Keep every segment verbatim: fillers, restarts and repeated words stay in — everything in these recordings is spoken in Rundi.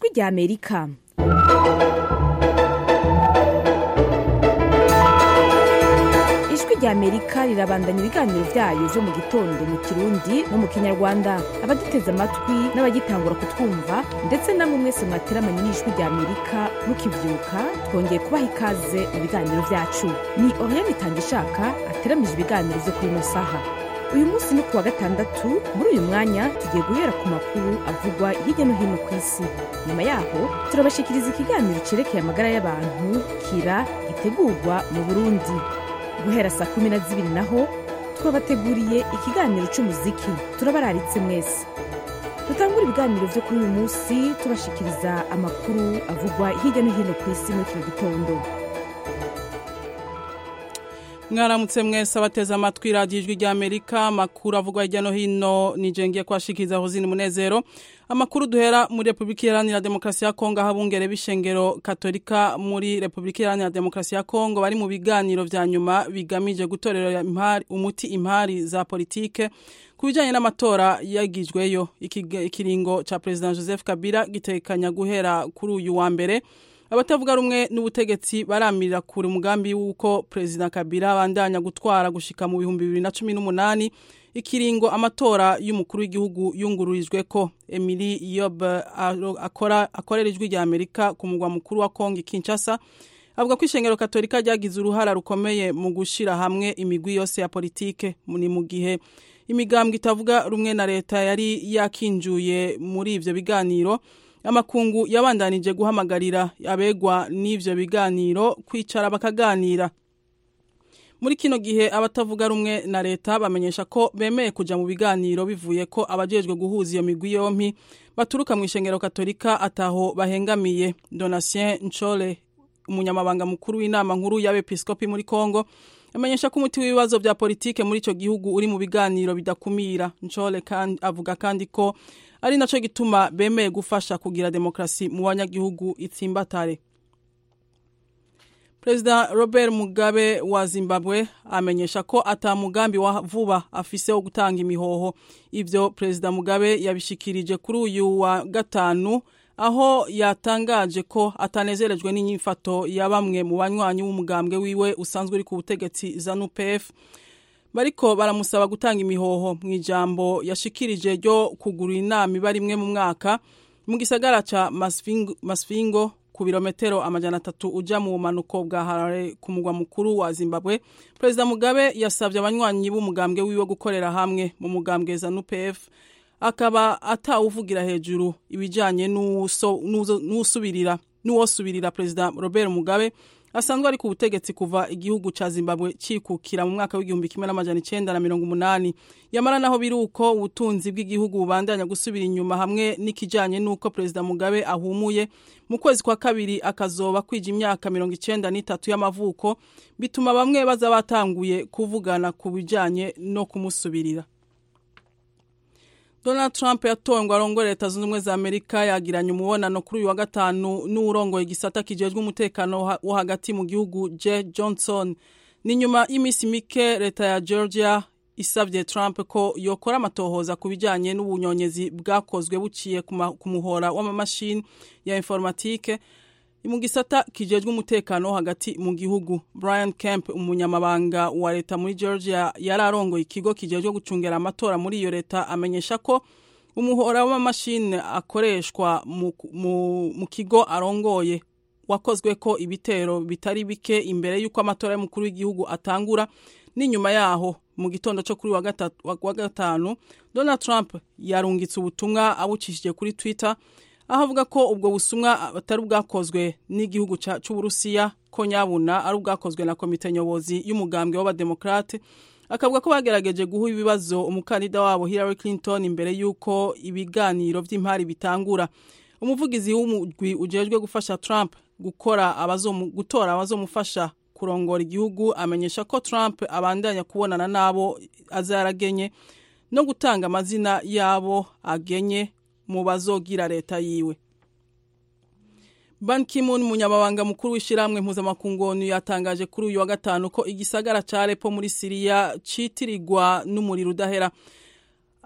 rya Amerika. Ijwi rya Amerika rirabandanya ibiganiro vyayo vyo mu gitondo mu Kirundi no mu Kinyarwanda. Abaduteze amatwi n'abagitangura kutwumva ndetse namwe mwese mwateramanye n'Ijwi rya Amerika mukivyuka, twongeye kubaha ikaze mu biganiro vyacu. Ni Oriane Tangishaka ateramije ibiganiro vyo kuri ino saha. Uyu munsi ni kuwa gatandatu. Muri uyu mwanya tugiye guhera ku makuru avugwa hirya no hino ku isi. Nyuma yaho turabashikiriza ikiganiro cerekeye amagara y'abantu kira gitegurwa mu Burundi. Guhera saa kumi na zibiri naho twabateguriye ikiganiro c'umuziki. Turabararitse mwese. Dutangura ibiganiro vyo kuri uyu munsi tubashikiriza amakuru avugwa hirya no hino ku isi mu kino gitondo. Mwaramutse mwese abateze amatwi radio Ijwi rya Amerika, amakuru avugwa hirya no hino nijengiye kwashikiriza Hozini Munezero. Amakuru duhera muri Republika Iharanira Demokarasi ya Kongo, habungere b'ishengero Katolika muri Republika Iharanira Demokarasi ya Kongo bari mu biganiro vya nyuma bigamije gutorera impari umuti impari za politike kubijanye n'amatora yagijweyo. Ikiringo ca President Joseph Kabila gitekanya guhera kuri uyu wa mbere. Abatavuga rumwe n'ubutegetsi baramirira kure umugambi wuko President Kabila bandanya gutwara gushika mu bihumbi bibiri na cumi n'umunani, ikiringo amatora y'umukuru w'igihugu yungururijwe ko. Emily Yob akora akorera Ijwi rya Amerika ku mugwa mukuru wa Kongo Kinshasa avuga ko ishengero Katolika ryagize uruhara rukomeye mu gushira hamwe imigwi yose ya politike. Ni mu gihe imigambwe itavuga rumwe na leta yari yakinjuye muri ivyo biganiro, amakungu yabandanije guhamagarira abegwa n'ivyo biganiro kwicara bakaganira. Muri kino gihe abatavuga rumwe na leta bamenyesha ko bemeye kuja mu biganiro bivuye ko abajejwe guhuza iyo migwi yompi baturuka mu ishengero Katolika ataho bahengamiye. Donatien Nchole, umunyamabanga mukuru w'inama nkuru y'abepiskopi muri Kongo, amenyesha ko umuti w'ibibazo vya politike muri ico gihugu uri mu biganiro bidakumira. Nchole kandi avuga kandi ko ari naco gituma bemeye gufasha kugira demokrasi mu banyagihugu itsimbatare. President Robert Mugabe wa Zimbabwe amenyesha ko atamugambi wa vuba afise wo gutanga imihoho. Ivyo President Mugabe yabishikirije kuri uyu wa gatanu, aho yatangaje ko atanezerejwe n'inyifato ya bamwe mu banywanyi b'umugambwe wiwe usanzwe uri ku butegetsi ZANU-P F bariko baramusaba gutanga imihoho. Mu ijambo yashikirije ryo kugura inama ibarimwe mu mwaka mu gisagara ca Masvingo, Masvingo ku birometero amajana atatu uja mu manuko bwa Harare ku mugwa mukuru wa Zimbabwe, President Mugabe yasavye abanywanyi b'umugambwe wiwe gukorera hamwe mu mugambwe ZANU-P F, akaba atawuvugira hejuru ibijanye n'usubirira n'uwosubirira President Robert Mugabe asanzwe ari ku butegetsi kuva igihugu ca Zimbabwe cikukira mu mwaka w'igihumbi kimwe n'amajana icenda na mirongo umunani. Yamara naho biruko ubutunzi bw'igihugu bubandanya gusubira inyuma hamwe n'ikijanye nuko President Mugabe ahumuye mu kwezi kwa kabiri akazoba kwija imyaka mirongo icenda n'itatu y'amavuko, bituma bamwe baza batanguye kuvugana ku bijanye no kumusubirira. Donald Trump yatowe ngo arongore Leta Zunze Ubumwe za Amerika yagiranye umubonano kuri uyu wa gatanu n'urongoye igisata kijejwe umutekano wo hagati mu gihugu Jeh Johnson. Ni nyuma y'imisi mike leta ya Georgia isavye Trump ko yokora amatohoza kubijanye n'ubunyonyezi bwakozwe buciye ku muhora w'amamashini ya informatique mu gisata kijejwe umutekano hagati mu gihugu. Brian Kemp, umunyamabanga wa leta muri Georgia yararongoye ikigo kijejwe gucungera amatora muri iyo leta, amenyesha ko umuhora w'amamashini akoreshwa mu, mu, mu kigo arongoye wakozwe ko ibitero bitari bike imbere y'uko amatora y'umukuru w'igihugu atangura. N'inyuma yaho mu gitondo cyo kuri wa gatanu Donald Trump yarungitse ubutumwa abucishije kuri Twitter aho avuga ko ubwo busumwa batari bwakozwe n'igihugu cy'u Burusiya, ko nyabuna ari ubwakozwe na komite nyobozi y'umugambwe w'abademokrate. Akavuga ko bagerageje guha ibibazo umukandida wabo Hillary Clinton imbere y'uko ibiganiro vy'impari bitangura. Umuvugizi w'umugwi ujejwe gufasha Trump gukora abazomu gutora abazomufasha kurongora igihugu amenyesha ko Trump abandanya kubonana nabo azaragenye no gutanga amazina yabo agenye mu bazogira leta yiwe. Ban Ki-moon, munyamabanga mukuru w'ishiramwe mpuzamakungu yatangaje kuri uyu wa gatanu ko igisagara ca Aleppo muri Syria citirirwa n'umuriro udahera.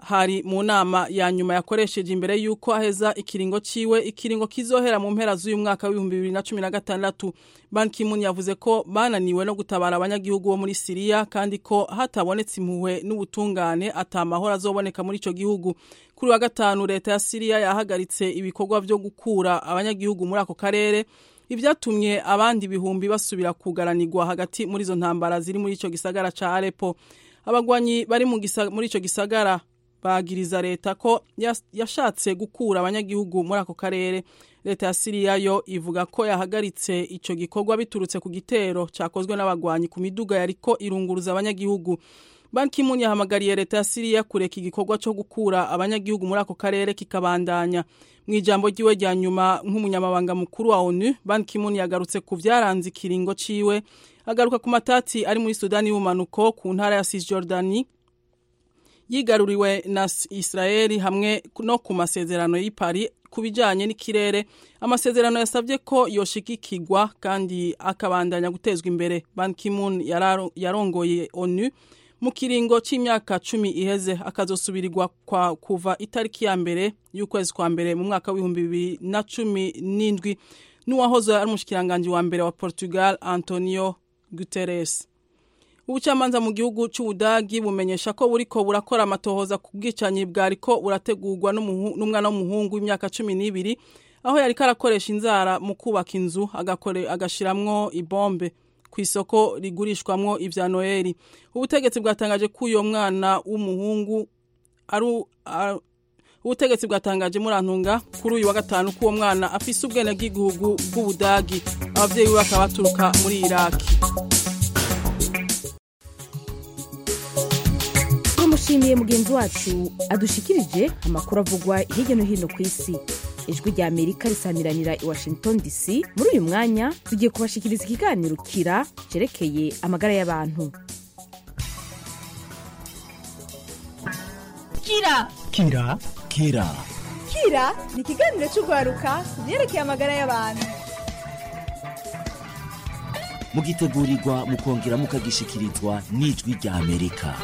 hari mu nama ya nyuma yakoresheje imbere yuko aheza ikiringo ciwe ikiringo kizohera mu mpera z'uyu mwaka w'ibihumbi bibiri na cumi na gatandatu. Ban Ki-moon yavuze ko bananiwe no gutabara abanyagihugu bo muri Syria kandi ko hatabonetse impuhwe n'ubutungane atamahoro azoboneka muri ico gihugu. Kuri wa gatanu leta ya Syria yahagaritse ibikorwa byo gukura abanyagihugu muri ako karere, ivyatumye abandi bihumbi basubira kugaranirwa hagati muri izo ntambara ziri muri ico gisagara ca Aleppo. Abagwanyi bari mu gisa, muri ico gisagara bagiriza leta ko yashatse gukura abanyagihugu muri ako karere. Leta ya Syria yo ivuga ko yahagaritse ico gikorwa biturutse ku gitero cakozwe n'abagwanyi ku miduga yariko irunguruza abanyagihugu. Ban Ki-moon yahamagariye leta ya Syria kureka igikorwa cyo gukura abanyagihugu muri ako karere kikabandanya. Mu ijambo ryiwe rya nyuma nk'umunyamabanga mukuru wa ONU, Ban Ki-moon yagarutse ku vyaranze ikiringo ciwe, agaruka ku matati ari muri Sudani y'ubumanuko ku ntara ya Cisjordani yigaruriwe na Israeli hamwe no ku masezerano y'i Paris kubijanye n'ikirere, amasezerano yasavye ko yoshigikirwa kandi akabandanya gutezwa imbere. Ban Ki-moon yarongoye ONU mu kiringo c'imyaka cumi iheze, akazosubirirwa kwa kuva itariki ya mbere y'ukwezi kwa mbere mu mwaka w'ibihumbi bibiri na cumi n'indwi n'uwahoze ari umushikiranganje wa mbere wa Portugal Antonio Guterres. Ubucamanza mu gihugu c'Ubudagi bumenyesha ko buriko burakora amatohoza ku bwicanyi bwariko burategurwa n'umwana w'umuhungu w'imyaka cumi n'ibiri aho yariko arakoresha inzara mu kubaka inzu agakore agashiramwo ibombe ku isoko rigurishwamwo ivya Noeli. Ubutegetsi bwatangaje ko uyo mwana w'umuhungu aru Ubutegetsi bwatangaje murantunga kuri uyu wa gatanu ko uwo mwana afise ubwene bw'igihugu bw'Ubudagi, abavyeyi be bakaba baturuka muri Iraki. Tumushimiye mugenzi wacu adushikirije amakuru avugwa hirya no hino ku isi. Ijwi rya Amerika risamiranira i Washington D C. Muri uyu mwanya tugiye kubashikiriza ikiganiro Kira cerekeye amagara y'abantu. Kira Kira Kira Kira ni ikiganiro cy'ugwaruka yerekeye amagara y'abantu. Mugitegurirwa mukongera mukagishikirizwa n'ijwi rya Amerika.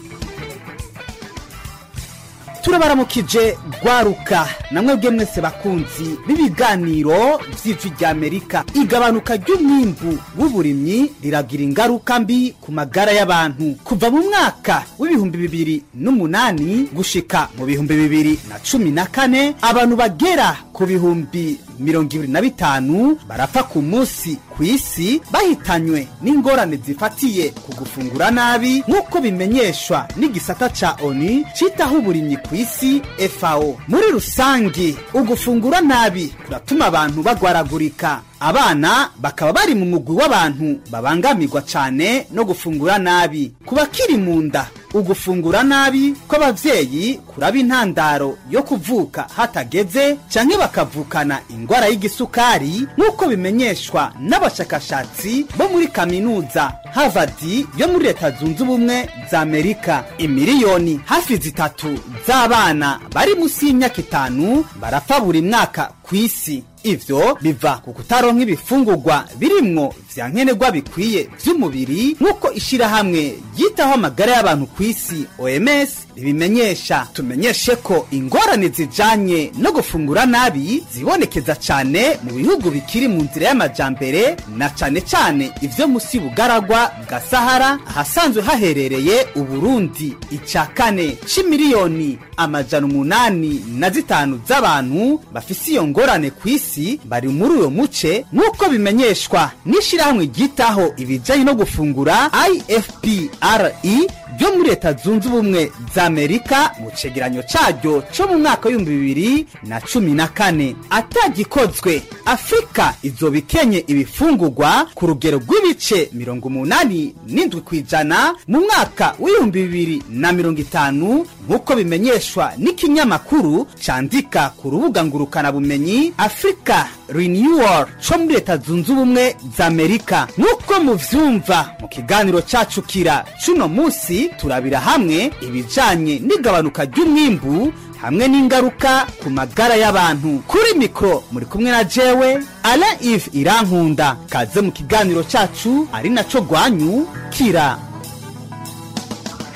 Turabaramukije gwaruka namwe bwe mwese bakunzi b'ibiganiro vy'ijwi rya Amerika. Igabanuka ry'umwimbu w'uburimyi riragira ingaruka mbi ku magara y'abantu. Kuva mu mwaka w'ibihumbi bibiri n'umunani gushika mu bihumbi bibiri na cumi na kane abantu bagera ku bihumbi mirongo ibiri na bitanu barapfa ku munsi kw'isi bahitanywe n'ingorane zifatiye ku gufungura nabi nk'uko bimenyeshwa n'igisata ca ONU citaho uburimyi kw'isi F A O. Muri rusangi ugufungura nabi kuratuma abantu bagwaragurika, abana bakaba bari mu mugwi w'abantu babangamirwa cane no gufungura nabi. Kuba kiri mu nda ugufungura nabi kw'abavyeyi kuraba intandaro yo kuvuka hatageze canke bakavukana ingwara y'igisukari nk'uko bimenyeshwa n'abashakashatsi bo muri kaminuza Harvard yo muri Leta Zunze Ubumwe za Amerika. Imiliyoni hafi zitatu z'abana bari musi y'imyaka itanu barapfa buri mwaka kw'isi. Ivyo biva ku kutaronka ibifungurwa birimwo vya nkenerwa bikwiye vy'umubiri nk'uko ishirahamwe ryitaho amagara y'abantu kw'isi O M S ribimenyesha. Tumenyeshe ko ingorane zijanye no gufungura nabi zibonekeza cane mu bihugu bikiri mu nzira y'amajambere na cane cane ivyo musi bugaragwa bwa Sahara ahasanzwe haherereye Uburundi. Ica kane c'imiliyoni amajana umunani na zitanu z'abantu bafise iyo ngorane kw'isi bari muri uyo muce nk'uko bimenyeshwa n'ishirahamwe ryitaho ibijanye no gufungura I F P R I ryo muri Leta Zunze Ubumwe za Amerika mu cegeranyo caryo co mu mwaka w'ibihumbi bibiri na cumi na kane. Atagikozwe Afrika izobikenye ibifungurwa ku rugero rw'ibice mirongo umunani n'indwi kw'ijana mu mwaka w'ibihumbi bibiri na mirongo itanu nk'uko bimenyeshwa n'ikinyamakuru candika ku rubuga ngurukana bumenyi Africa Renewal co muri Leta Zunze Ubumwe za Amerika. Nk'uko muvyumva mu kiganiro cacu Kira cuno musi turabira hamwe ibijanye n'igabanuka ry'umwimbu hamwe n'ingaruka ku magara y'abantu. Kuri mikro muri kumwe na jewe Alain Yves Irankunda. Kaze mu kiganiro cacu ari naco gwanyu Kira.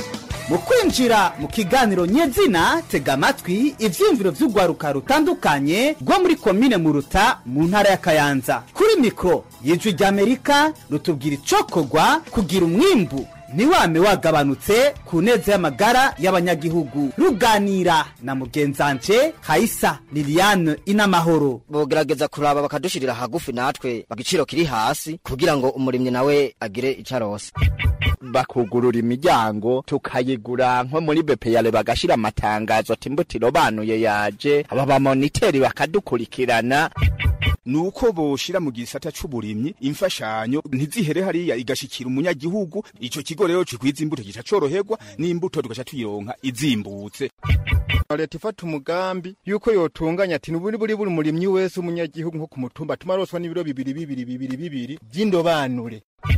mu kwinjira mu kiganiro nyezina tega amatwi ivyiyumviro vy'urwaruka rutandukanye rwo muri komine Muruta mu ntara ya Kayanza. Kuri mikro y'Ijwi ry'Amerika rutubwira icokorwa kugira umwimbu niwame wagabanutse ku neza y'amagara y'abanyagihugu. Ruganira na mugenzanje Kaisa Liliane Inamahoro. Bogerageza kuraba bakadushirira hagufi natwe bagiciro kiri hasi kugira ngo umurimyi nawe agire icarose. Bakugurura imiryango tukayigura nko muri B P yale bagashira amatangazo ati imbuto irobanuye yaje, aba ba moniteri bakadukurikirana. Nuko boshira mu gisata c'uburimyi imfashanyo ntizihere hariya igashikira umunyagihugu, ico kigo rero cikwiza imbuto gica coroherwa n'imbuto tugaca tuyironka izimbutse. Leta ifata umugambi yuko yotunganya ati nuburi buri buri murimyi wese umunyagihugu nko ku mutumba tumaroswa n'ibiro bibiri bibiri bibiri bibiri by'indobanure.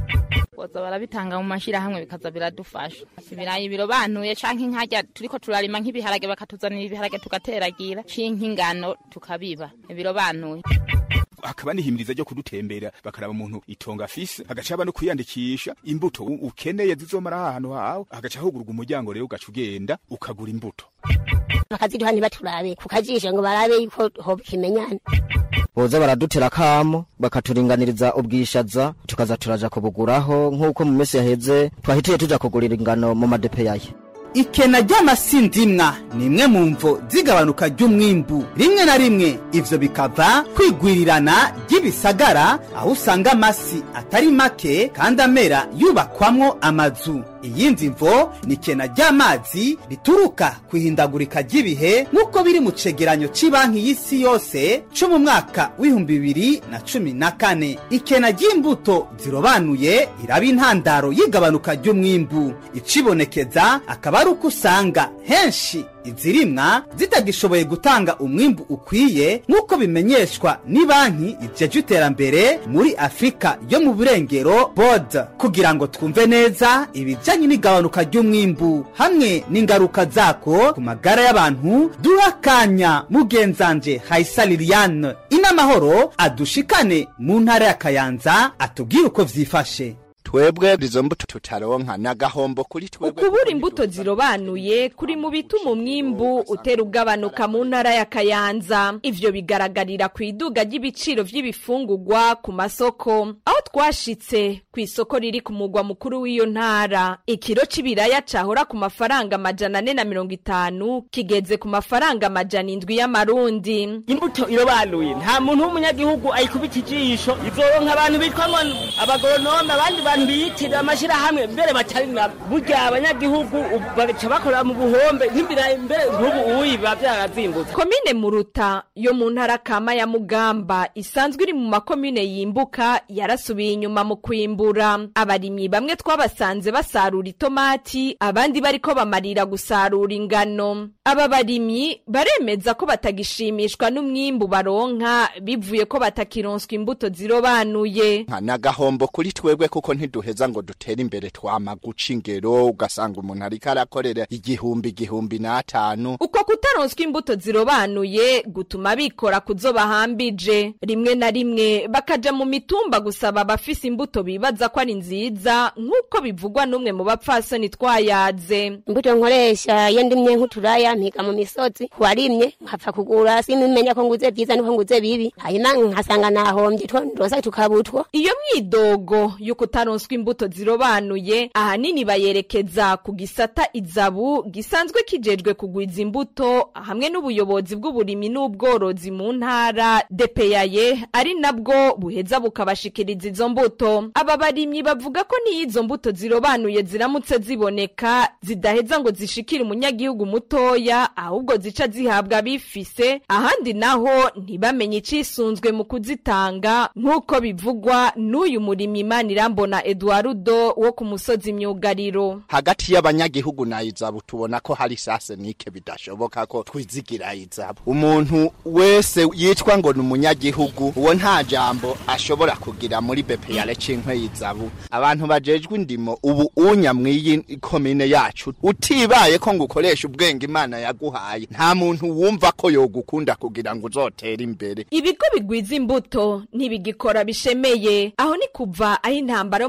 Boza barabitanga mu mashira hamwe bikaza biradufasha. Ibirayi birobanuye canke inkarya turiko turarima nk'ibiharage bakatuzanira ibiharage tugateragira cinke ingano tukabiba ibirobanuye. Akaba nihimiriza ryo kudutembera bakaraba umuntu itonga afise agacaba no kwiyandikisha imbuto ukeneye zizomara ahantu hawe agaca hugurwa umuryango rero ugaca ugenda ukagura imbuto. Bakaziduha ntibaturabe kukajisha ngo barabe yuko ho kimenyana. Boza baradutera kamo bakaturinganiriza ubwishaza tukaza turaja kubuguraho nkuko mu mesi yaheze twahitiye tuja kugurira ingano mu madepe yaye. Ikena ry'amasindimwa ni imwe mu mvo zigabanuka ry'umwimbu. Rimwe na rimwe ivyo bikava kwigwirirana ry'ibisagara aho usanga amasi atari make kandi amera yubakwamwo amazu. Iyindi mvo ni ikena ry'amazi rituruka kwihindagurika ry'ibihe nk'uko biri mu cegeranyo c'Ibanki y'Isi yose co mu mwaka w'ibihumbi bibiri na cumi na kane. Ikena ry'imbuto zirobanuye iraba intandaro y'igabanuka ry'umwimbu. Icibonekeza akaba ari uko usanga henshi izirimwa zitagishoboye gutanga umwimbu ukwiye nk'uko bimenyeshwa ni banki ijeje iterambere muri Afrika yo mu burengero B O D. Kugira ngo twumve neza ibijanye n'igabanuka ry'umwimbu hamwe n'ingaruka zako ku magara y'abantu, duhakanya mugenzanje Haisa Liliane Inamahoro adushikane mu ntara ya Kayanza atubwire uko vyifashe. Twebwe izo mbuto tutaronka nagahombo kuri twebwe. Ukubura imbuto zirobanuye kuri mu bituma umwimbu utera ugabanuka mu ntara ya Kayanza. Ivyo bigaragarira ku iduga ry'ibiciro vy'ibifungurwa ku masoko. Aho twashitse ku isoko riri ku mugwa mukuru w'iyo ntara, ikiro c'ibiraya cahora ku mafaranga amajana ane na mirongo itanu kigeze ku mafaranga amajana indwi y'amarundi. Imbuto irobanuye nta muntu w'umunyagihugu ayikubita ijisho, izoronka abantu bitwa ngo abagoronome abandi bantu biyitira amashira hamwe mbere batari na burya abanyagihugu baca bakora mu buhombe n'imbere mbere nk'ubu uyiba byarazimbutse. Komine Muruta yo mu ntara kama ya Mugamba isanzwe iri mu makomine yimbuka yarasubiye inyuma mu kwimbura. Abarimyi bamwe twabasanze basarura itomati abandi bariko bamarira gusarura ingano. Aba barimyi baremeza ko batagishimishwa n'umwimbu baronka bivuye ko batakironswa imbuto zirobanuye. Nagahombo kuri twebwe kuko ntiduheza ngo dutere imbere twama guca ingero ugasanga umuntu ariko arakorera igihumbi igihumbi n'atanu. Uko kutaronswa imbuto zirobanuye gutuma bikora kuzo bahambije. Rimwe na rimwe bakaja mu mitumba gusaba abafise imbuto bibaza ko ari nziza nk'uko bivugwa n'umwe mu bapfasoni twayaze. Imbuto nkoresha iyo ndimye nk'uturaya mpiga mu misozi warimye nkapfa kugura simenya ko nguze byiza nuko nguze bibi hanyuma nkasanga nahombye two ndosa tukabutwa. Iyo myidogo yuko kutaronswa imbuto zirobanuye ahanini bayerekeza ku gisata izabu gisanzwe kijejwe kugwiza imbuto hamwe n'ubuyobozi bw'uburimi n'ubworozi mu ntara D P yaye ari nabwo buheza bukabashikiriza izo mbuto. Aba barimyi bavuga ko n'izo mbuto zirobanuye ziramutse ziboneka zidaheza ngo zishikire umunyagihugu mutoya ahubwo zica zihabwa bifise ahandi naho ntibamenye icisunzwe mu kuzitanga nk'uko bivugwa n'uyu murimyi Manira Mbona Eduardo wo ku musozi myugariro. Hagati y'abanyagihugu na izabu tubona ko hari sase nike bidashoboka ko twizigira izabu. Umuntu wese yitwa ngo n'umunyagihugu uwo nta jambo ashobora kugira muri B P yale cinkwe izabu. Abantu bajejwe indimo ubu unya mwiyi komine yacu utibaye ko ngukoresha ubwenge Imana yaguhaye nta muntu wumva ko yogukunda kugira ngo uzotera imbere. Ibigo bigwiza imbuto ntibigikora bishemeye aho ni kuva aho intambara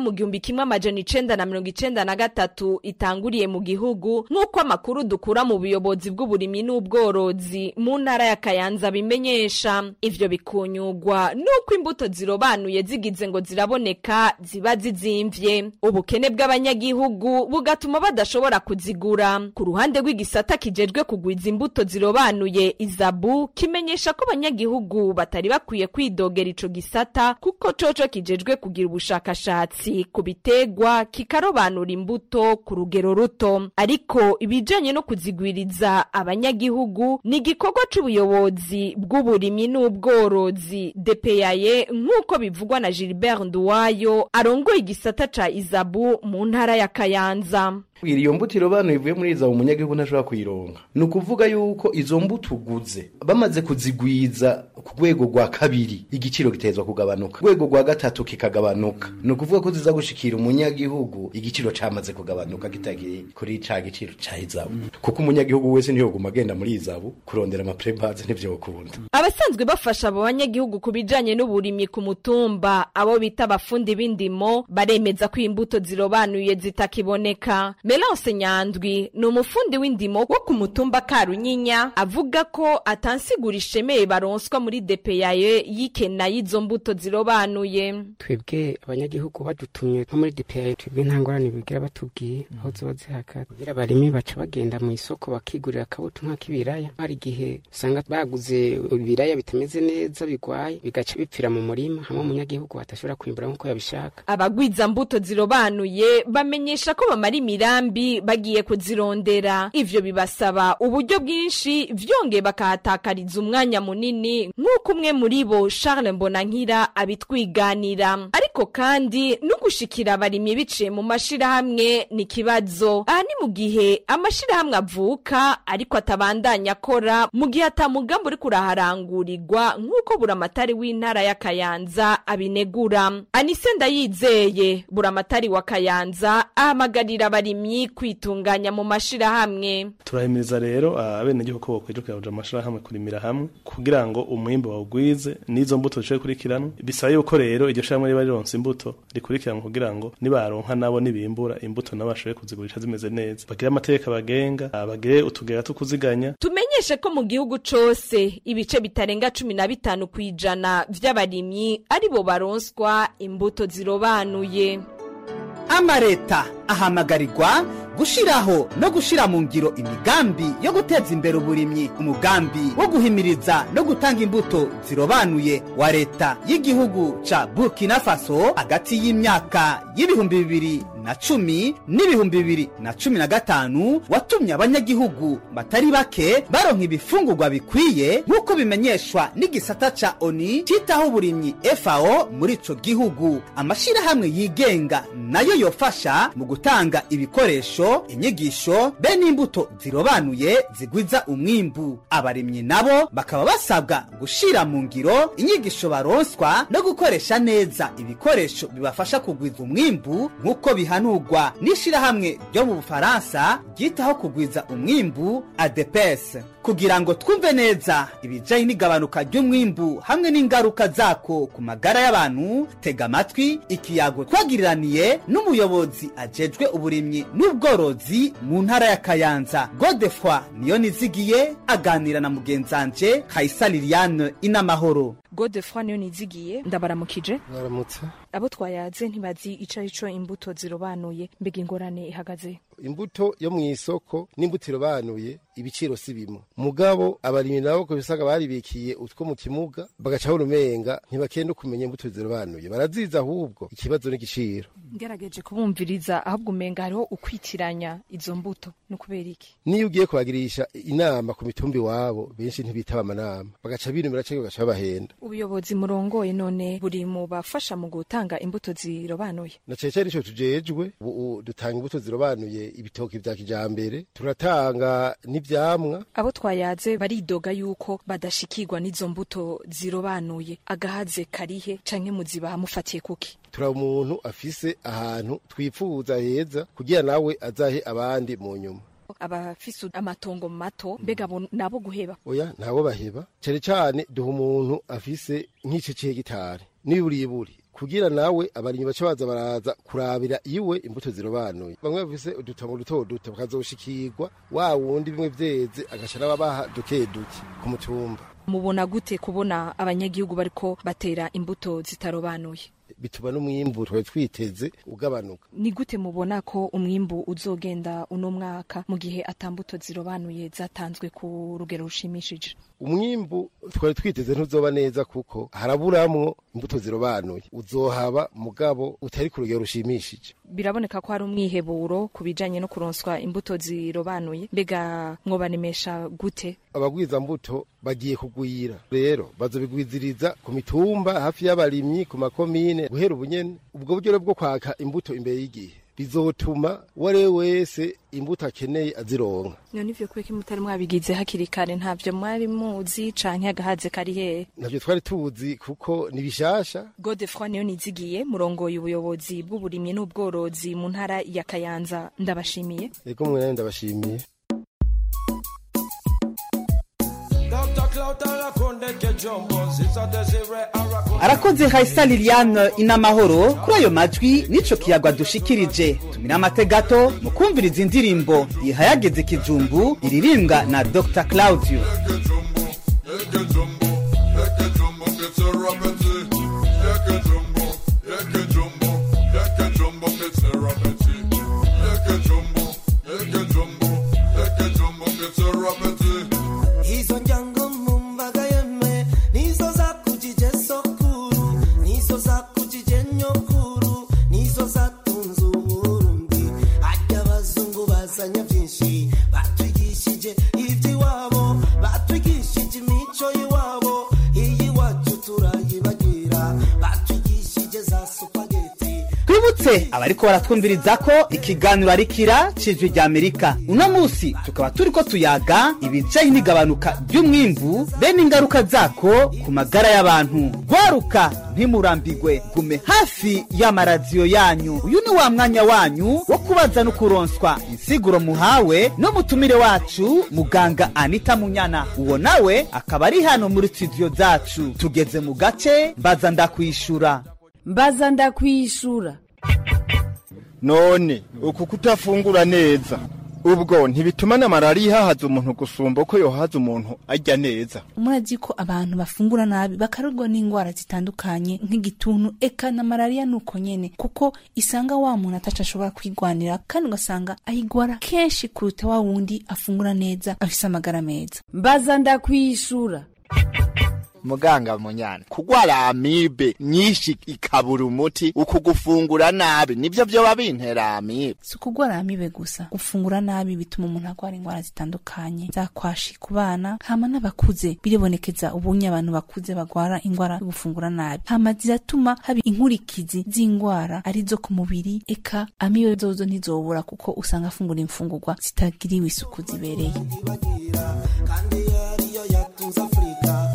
mu gihumbi kimwe amajana icenda na mirongo icenda na gatatu itanguriye mu gihugu nk'uko amakuru dukura mu buyobozi bw'uburimyi n'ubworozi mu ntara ya Kayanza bimenyesha. Ivyo bikunyugwa nuko imbuto zirobanuye zigize ngo ziraboneka ziba zizimvye, ubukene bw'abanyagihugu bugatuma badashobora kuzigura. Ku ruhande rw'igisata kijejwe kugwiza imbuto zirobanuye Izabu kimenyesha ko abanyagihugu batari bakwiye kwidogera ico gisata kuko coco kijejwe kugira ubushakashatsi ku bitegwa kikarobanura imbuto ku rugero ruto, ariko ibijanye no kuzigwiriza abanyagihugu ni igikorwa c'ubuyobozi bw'uburimyi n'ubworozi D P A ye nk'uko bivugwa na Gilbert Nduwayo arongoye igisata ca Izabu mu ntara ya Kayanza. Iyo mbuto irobanuye ivuye muri Izabu umunyagihugu ntashobora kuyironka. Ni ukuvuga yuko izo mbuto uguze bamaze kuzigwiza ku rwego rwa kabiri igiciro gitezwa kugabanuka, rwego rwa gatatu kikagabanuka. Ni ukuvuga ko ziza gushikira umunyagihugu igiciro camaze kugabanuka kitagiye kuri ca giciro ca Izabu, kuko umunyagihugu wese niyo guma agenda muri Izabu kurondera ama prebaze n'ivyo gukunda. Abasanzwe bafasha abo banyagihugu kubijanye n'uburimyi ku mutumba abo bita abafundi b'indimo baremeza ko imbuto zirobanuye zitakiboneka. Melance Nyandwi ni umufundi w'indimo wo ku mutumba Karunyinya avuga ko atansigura ishemeye baronswa muri D P A ye yikena y'izo mbuto zirobanuye. Twebwe abanyagihugu badutumye nko muri D P A twebwe ntangorane bigira batubwiye aho zoba zihaka kugira abarimi baca bagenda mu isoko bakigurira akabuto nk'akibiraya. Hari igihe usanga baguze ibiraya bitameze neza bigwaye bigaca bipfira mu murima hamwe umunyagihugu atashobora kwimbura nk'uko yabishaka. Abagwiza mbuto zirobanuye bamenyesha ko bamara imira mbi bagiye kuzirondera, ivyo bibasaba uburyo bwinshi vyonge bakahatakariza umwanya munini nk'uko umwe muri bo Charles Mbonankira abitwiganira. Ariko kandi no gushikira abarimyi biciye mu mashirahamwe ni kibazo. Aha ni mu gihe amashirahamwe avuka ariko atabandanya akora mu gihe atamugambo uri kuraharangurirwa nk'uko buramatari w'intara ya Kayanza abinegura. Anise Ndayizeye buramatari wa Kayanza ahamagarira abarimyi kwitunganya mu mashirahamwe. Turahimiriza rero abenegihugu ko kwijukira kuja amashirahamwe kurimira hamwe kugira ngo umwimbo wawugwize n'izo mbuto zishoboye kurikiranwa. Bisaba yuko rero iryo shirahamwe riba rironse imbuto rikurikiranwa kugira ngo nibaronka nabo nibimbura imbuto nabo bashoboye kuzigurisha zimeze neza, bagire amategeko bagenga, bagire utugera tukuziganya. Tumenyeshe ko mu gihugu cose ibice bitarenga cumi na bitanu kwijana vy'abarimyi ari bo baronswa imbuto zirobanuye. Amareta ahamagarirwa gushiraho no gushira mu ngiro imigambi yo guteza imbere uburimyi, umugambi wo guhimiriza no gutanga imbuto zirobanuye wa leta y'igihugu ca Burkina Faso hagati y'imyaka y'ibihumbi bibiri na cumi n'ibihumbi bibiri na cumi na gatanu watumye abanyagihugu batari bake baronka ibifungurwa bikwiye nk'uko bimenyeshwa n'igisata ca O N U citaho uburimyi F A O muri ico gihugu. Amashirahamwe yigenga nayo yofasha mu gutanga ibikoresho, inyigisho be n'imbuto zirobanuye zigwiza umwimbu. Abarimyi nabo bakaba basabwa gushira mu ngiro inyigisho baronswa no gukoresha neza ibikoresho bibafasha kugwiza umwimbu nk'uko bihanurwa n'ishirahamwe ryo mu Bufaransa ryitaho kugwiza umwimbu A D P S. Kugira ngo twumve neza ibijanye n'igabanuka ry'umwimbu hamwe n'ingaruka zako ku magara y'abantu, tega amatwi ikiyago twagiriraniye n'umuyobozi ajejwe uburimyi n'ubworozi mu ntara ya Kayanza. Godefroid Niyonizigiye aganira na mugenzanje Kaisa Liliane Inamahoro. Godefroid Niyonizigiye ndabaramukije. Baramutse. Abo twayaze ntibazi ico ico imbuto zirobanuye, mbega ingorane ihagaze. Imbuto yo mu isoko n'imbuto irobanuye ibiciro sibimo. Mugabo abarimyi nabo ko bisaga baribikiye utwo mu kimuga bagaca urumenga ntibakende kumenya imbuto zirobanuye, baraziza ahubwo ikibazo n'igiciro. Ngerageje kubumviriza ahubwo umenga hariho ukwitiranya izo mbuto no kubera iki. Niyo ugiye kubagirisha inama ku mitumbi wabo benshi ntibitaba amanama bagaca binumira cyo bagaca bahenda. Ubuyobozi murongoye none buri mu bafasha mu gutanga imbuto zirobanuye. Na cece nico tujejwe dutanga imbuto zirobanuye ibitoki vya kijambere, turatanga n'ivyamwa. Abo twayaze baridoga yuko badashikirwa n'izo mbuto zirobanuye, agahaze karihe canke muziba mufatiye kuki. Tura umuntu afise ahantu twipfuza heza kugira nawe azahe abandi mu nyuma. Abafise amatongo mato mbega nabo guheba. Oya nabo baheba cyane cyane duha umuntu afise nk'ice c'hegitare niburiburi kugira nawe abarimyi baca baza baraza kurabira iwe imbuto zirobanuye bamwe bafise udutabo duto duto bakazoshikirwa wa wundi bimwe vyeze agaca n'ababaha duke duke ku mutumba. Mubona gute kubona abanyagihugu bariko batera imbuto zitarobanuye? Bituma n'umwimbu twari twiteze ugabanuka. Ni gute mubona ko umwimbu uzogenda uno mwaka mu gihe atambuto zirobanuye zatanzwe ku rugero rushimishije? Umwimbu twari twiteze ntuzoba neza kuko haraburamwo imbuto zirobanuye, uzohaba mugabo utari ku rugero rushimishije. Biraboneka ko hari umwiheburo kubijanye no kuronswa imbuto zirobanuye, mbega mwobanemesha gute? Abagwiza mbuto bagiye kugwira, rero bazobigwiziriza ku mitumba hafi y'abarimyi ku makomine guhera ubunyene. Ubwo buryo bwo kwaka imbuto imbere y'igihe bizotuma ware wese imbuto akeneye azironka. None ivyo kweke mutari mwabigize hakiri kare ntavyo mwari muzi canke agahaze kari hehe? Navyo twari tuzi kuko ni bishasha. Godefroid niyo nizigiye murongoye ubuyobozi bw'uburimyi n'ubworozi mu ntara ya Kayanza, ndabashimiye. Ego mwe ndabashimiye. Arakoze Haisa Liliane Inamahoro kuri ayo majwi nico kiyagwa dushikirije. Tumira amategato mu kumviriza indirimbo ihayageze kijumbu iririmbwa na Doctor Claudio. Abariko baratwumviriza ko ikiganiro arikira cijwi rya Amerika. Uno musi tukaba turiko tuyaga ibijanye n'igabanuka ry'umwimbu bene ingaruka zako ku magara y'abantu. Gwaruka ntimurambigwe, gume hafi y'amaradiyo yanyu. Uyu ni wa mwanya wanyu wo kubaza no kuronswa insiguro muhawe no mutumire wacu muganga Anita Munyana. Uwo nawe akaba ari hano muri studio zacu. Tugeze mu gace mbaza ndakwishura. Mbaza ndakwishura. None uku kutafungura neza ubwo ntibituma na malaria haza umuntu gusumba ko yo haza umuntu ajya neza. Murazi ko abantu bafungura nabi bakarurwa n'ingwara zitandukanye nk'igituntu eka na malaria nuko nyene kuko isanga wa muntu atashobora kwigwanira kandi ugasanga ahigwara kenshi kuruta wa wundi afungura neza afise amagara meza. Mbaza ndakwishura. Muganga Munyana, kugwara amibe nyinshi ikabura umuti ukugufungura nabi nivyo byo babintera amibe. Si kugwara amibe gusa, gufungura nabi bituma umuntu agwara ingwara zitandukanye zakwashi ku bana hama n'abakuze. Biribonekeza ubunya abantu bakuze bagwara ingwara yo gufungura nabi, hama ziratuma haba inkurikizi z'ingwara arizo ku mubiri. Eka amibe zozo ntizobura kuko usanga afungura imfungurwa zitagiriwe isuku zibereye. Kandi yariyo yatunza Afrika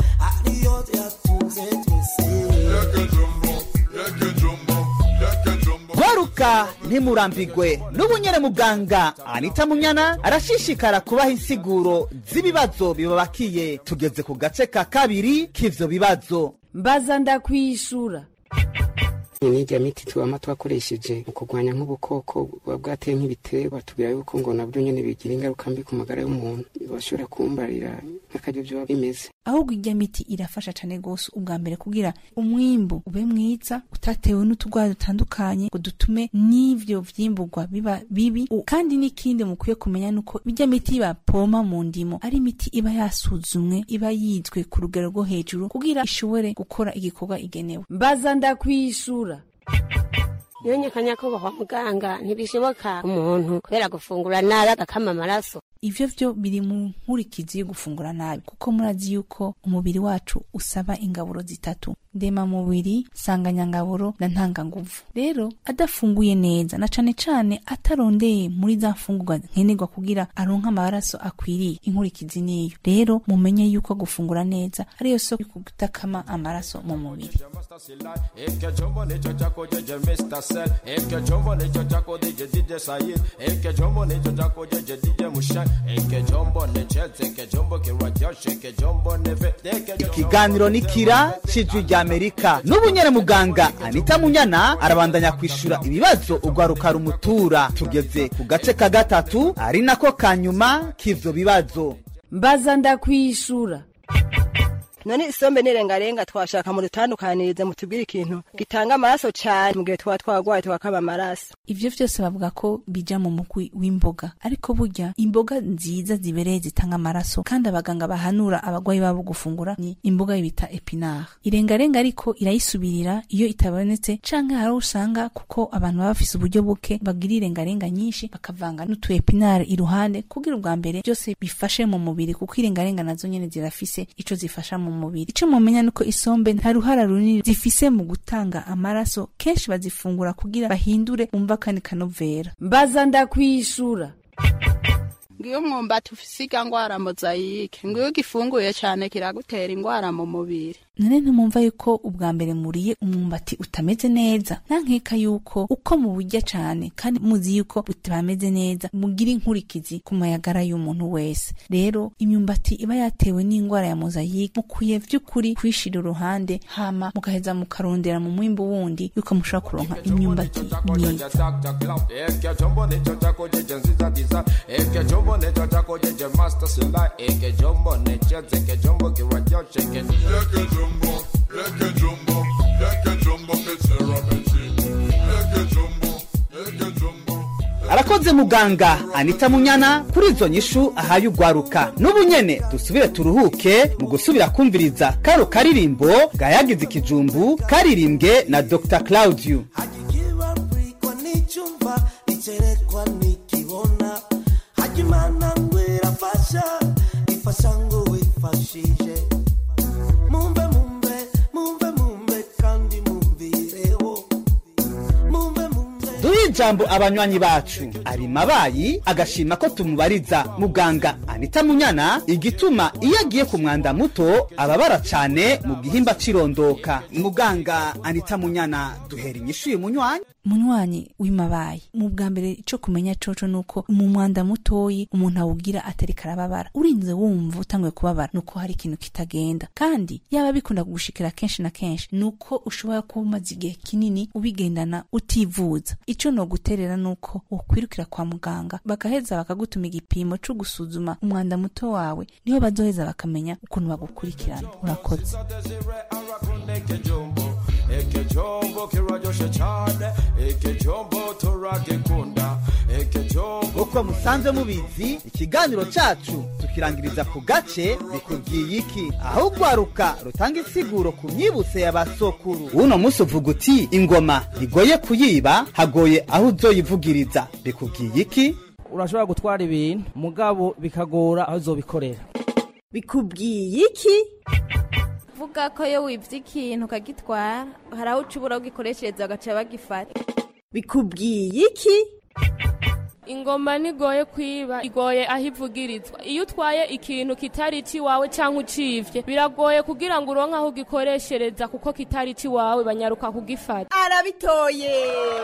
Gwaruka ntimurambigwe, n'ubunyere muganga Anita Munyana arashishikara kubaha insiguro z'ibibazo bibabakiye. Tugeze ku gace ka kabiri k'ivyo bibazo. Mbaza ndakwishura. Nijya miti tuwama twakoresheje mu kurwanya nk'ubukoko bwateye nk'ibiterwa tubira yuko ngo nabyo nyene bigira ingaruka mbi ku magara y'umuntu. Bashobora kumbarira n'akajyo byo bimeze. Ahubwo ijya miti irafasha cyane gose ubwa mbere kugira umwimbu ube mwiza utatewe n'utugwara dutandukanye ngo dutume n'ivyo vyimburwa biba bibi. Kandi n'ikindi mukwiye kumenya nuko bijya miti bapoma mu ndimo ari miti iba yasuzumwe, iba yizwe ku rugero rwo hejuru kugira ishobore gukora igikorwa igenewe. Mbaza ndakwishura. Yonye kanyako kwa muganga ntibishoboka umuntu kubera gufungura nabi agakama amaraso. Ivyo vyo biri mu nkurikizi yo gufungura nabi kuko murazi yuko umubiri wacu usaba ingaburo zitatu: ndema mubiri, sanganyangaburo na ntanganguvu. Rero adafunguye neza na cane cane atarondeye muri za mfungurwa nkenerwa kugira aronka amaraso akwiriye, inkurikizi niyo. Rero mumenye yuko gufungura neza ariyo soko kugutakama amaraso mu mubiri. Ikiganiro nikira cijwi rya Amerika. N'ubu nyene muganga Anita Munyana arabandanya kwishura ibibazo ugwaruka rumutura. Tugeze ku gace ka gatatu ari nako kanyuma k'ivyo bibazo. Mbaza ndakwishura. None isombe nirengarenga twashaka mu rutandukanirize mutubwire ikintu gitanga amaraso cyane mu gihe twa twagwaye twakaba amaraso. Ivyo vyose bavuga ko bija mu mugwi w'imboga, ariko burya imboga nziza zibereye zitanga amaraso kandi abaganga bahanura abagwayi babo gufungura ni imboga bita epinard. Irengarenga ariko irayisubirira iyo itabonetse canke hari usanga kuko abantu baba bafise uburyo buke bagira irengarenga nyinshi bakavanga n'utu epinard iruhande kugira ubwa mbere byose bifashe mu mubiri kuko irengarenga nazo nyene zirafise ico zifasha mu mubiri. Ico mumenya nuko isombe nta ruhara runini zifise mu gutanga amaraso, kenshi bazifungura kugira bahindure umva kandi kanovera. Mbaza ndakwishura. Ngiyo mwumbati ufise ingwara mozayike, ngiyo gifunguye cyane kiragutera ingwara mu mubiri. None ntumumva yuko ubwa mbere muriye umwumbati utameze neza, nankeka yuko uko muburya cane kandi muzi yuko utameze neza mugira inkurikizi ku mayagara y'umuntu wese. Rero imyumbati iba yatewe n'ingwara ya mozayike mukuye vy'ukuri kwishira uruhande hama mugaheza mukarondera mu mwimbo wundi yuko mushobora kuronka imyumbati myiza. Arakoze muganga Anita Munyana kuri izo nyishu ahaye ugwaruka. N'ubu nyene dusubire turuhuke mu gusubira kumviriza karo karirimbo gayagize ikijumbu karirimbwe na Doctor Claudio. Hajimana ngwera fasha ifasango wifashije mumbe mumbe mumbe mumbe kandi mumbireho mumbe mumbe duhe ijambo abanywanyi bacu. Ari mabayi agashima ko tumubariza muganga Anita Munyana igituma iyo agiye ku mwanda muto ababara cane mu gihimba cirondoka. Muganga Anita Munyana duhera inyishu y'umunywanyi. Munywanyi w'imabayi mu bwa mbere ico kumenya coco nuko mu mwanda mutoyi umuntu awugira atari karababara, urinze wumva utangwe kubabara nuko hari ikintu kitagenda, kandi yaba bikunda kugushikira kenshi na kenshi nuko ushobora kumaza igihe kinini ubigendana utivuza. Ico no guterera nuko ukwirukira kwa muganga bagaheza bakagutuma igipimo cyo gusuzuma umwanda muto wawe, niho bazoheza bakamenya ukuntu bagukurikirana. Urakoze. Ekejombo kirajoshe cyane, ekejombo turagekunda, ekejombo. Uko musanze mubizi ikiganiro cacu tukirangiriza ku gace bikubwiye iki, aho ugwaruka rutanga insiguro ku myibutse y'abasokuru. Uno musi uvuga uti ingoma igoye kuyiba hagoye aho uzoyivugiriza. Bikubwiye iki? Urashobora gutwara ibintu mugabo bikagora aho uzobikorera. Bikubwiye iki? Vuga ko yo wivye ikintu kagitwara haraho ucubura ugikoreshereza agaca bagifata. Bikubwiye iki? Ingoma nigoye kwiba, igoye ahivugirizwa. Iyo utwaye ikintu kitari ci wawe canke ucivye biragoye kugira ngo uronke aho ugikoreshereza kuko kitari ci wawe banyaruka kugifata. Arabitoye.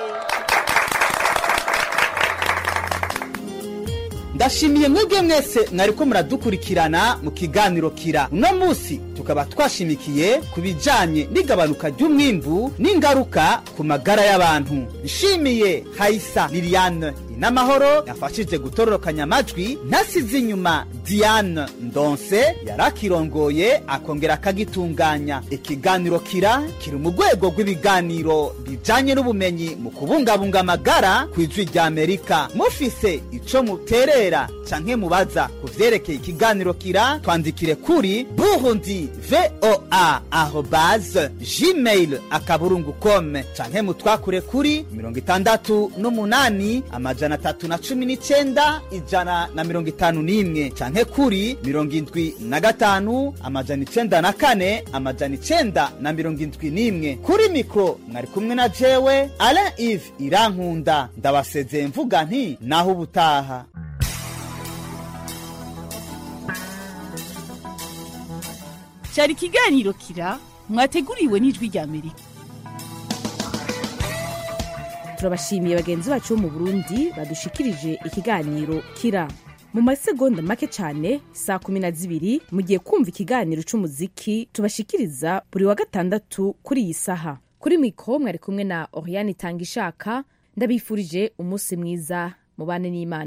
Ndashimiye mwebwe mwese mwariko muradukurikirana mu kiganiro Kira. Uno musi tukaba twashimikiye kubijanye n'igabanuka ry'umwimbu n'ingaruka ku magara y'abantu. Nshimiye Haisa Liliane Inamahoro yafashije gutororokanya amajwi, ntasize inyuma Diane Ndonse yarakirongoye akongera akagitunganya. Ikiganiro Kira kiri mu rwego rw'ibiganiro bijanye n'ubumenyi mu kubungabunga amagara kw'ijwi rya Amerika. Mufise ico muterera canke mubaza kuvyerekeye ikiganiro Kira, twandikire kuri burundi voa arobase gmail akaburungu com canke mutwakure kuri mirongo itandatu n'umunani amajana atatu na cumi n'icenda ijana na mirongo itanu n'imwe canke kuri mirongo indwi na gatanu amajana icenda na kane amajana icenda na mirongo indwi n'imwe. Kuri mikro mwari kumwe na jewe Alain Yves Irankunda, ndabasezeye mvuga nti naho ubutaha. Cyari ikiganiro Kira mwateguriwe n'ijwi rya Amerika. Turabashimiye bagenzi bacu bo mu Burundi badushikirije ikiganiro Kira. mu masegonda make cyane saa kumi na zibiri mugiye kumva ikiganiro c'umuziki tubashikiriza buri wa gatandatu kuri iyi saha. Kuri mikro mwari kumwe na Oriane Tangishaka, ndabifurije umunsi mwiza, mubane n'Imana.